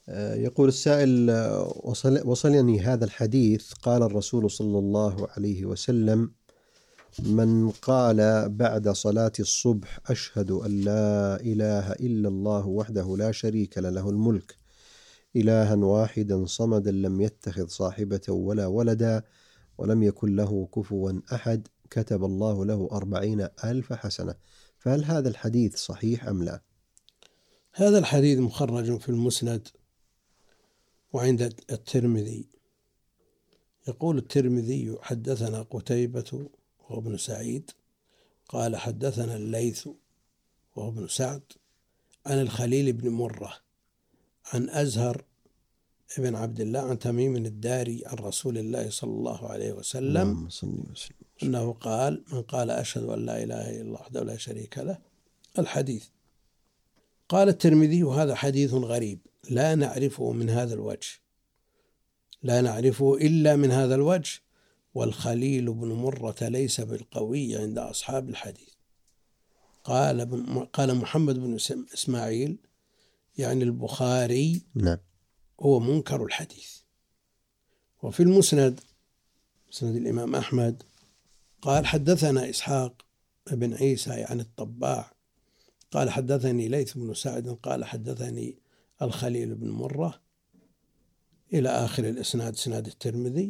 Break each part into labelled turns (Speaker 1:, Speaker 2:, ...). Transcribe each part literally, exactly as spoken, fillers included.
Speaker 1: يقول السائل: وصل وصلني هذا الحديث، قال الرسول صلى الله عليه وسلم: من قال بعد صلاة الصبح أشهد أن لا إله إلا الله وحده لا شريك له له الملك إلها واحدا صمدا لم يتخذ صاحبة ولا ولدا ولم يكن له كفوا أحد كتب الله له أربعين ألف حسنة، فهل هذا الحديث صحيح أم لا؟
Speaker 2: هذا الحديث مخرج في المسند وعند الترمذي. يقول الترمذي: حدثنا قتيبة وهو ابن سعيد قال حدثنا الليث وهو ابن سعد عن الخليل بن مرة عن أزهر ابن عبد الله عن تميم الداري عن رسول الله صلى الله عليه وسلم أنه قال: من قال أشهد أن لا إله إلا الله وحده لا شريك له. الحديث. قال الترمذي: هذا حديث غريب لا نعرفه من هذا الوجه لا نعرفه إلا من هذا الوجه، والخليل بن مرة ليس بالقوي عند أصحاب الحديث. قال قال محمد بن إسماعيل يعني البخاري
Speaker 1: نعم
Speaker 2: هو منكر الحديث. وفي المسند مسند الإمام أحمد قال: حدثنا إسحاق بن عيسى يعني الطباع قال حدثني ليث بن سعد قال حدثني الخليل بن مرة إلى آخر الإسناد، سناد الترمذي.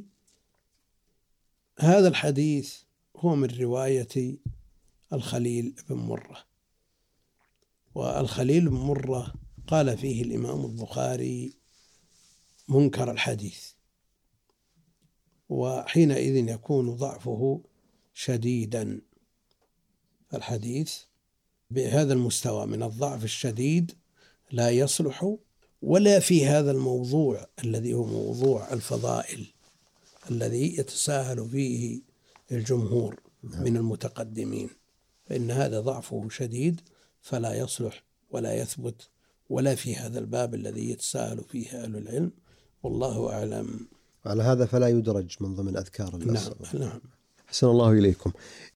Speaker 2: هذا الحديث هو من رواية الخليل بن مرة، والخليل بن مرة قال فيه الإمام البخاري منكر الحديث، وحينئذ يكون ضعفه شديدا. الحديث بهذا المستوى من الضعف الشديد لا يصلح ولا في هذا الموضوع الذي هو موضوع الفضائل الذي يتساهل فيه الجمهور من المتقدمين، فإن هذا ضعفه شديد فلا يصلح ولا يثبت ولا في هذا الباب الذي يتساهل فيه أهل العلم، والله أعلم.
Speaker 1: على هذا فلا يدرج من ضمن أذكار الأسر.
Speaker 2: نعم نعم.
Speaker 1: حسن الله إليكم.